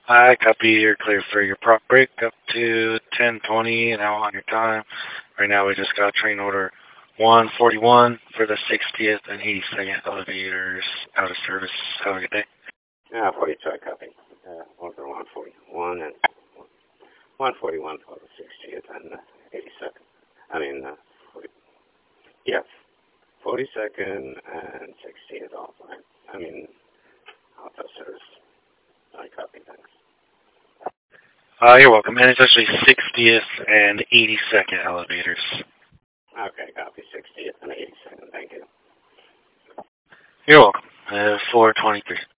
Hi, copy. You're clear for your prop break up to 10:20 now on your time. Right now we just got train order 141 for the 60th and 82nd elevators out of service. Have a good day. 42, I copy. Order 141 and 141 for the 60th and 82nd. I mean, 40, yeah, 42nd and 60th offline. I mean, auto service. I copy, thanks. You're welcome. And it's actually 60th and 82nd elevators. Okay, copy 60th and 82nd. Thank you. You're welcome. 423.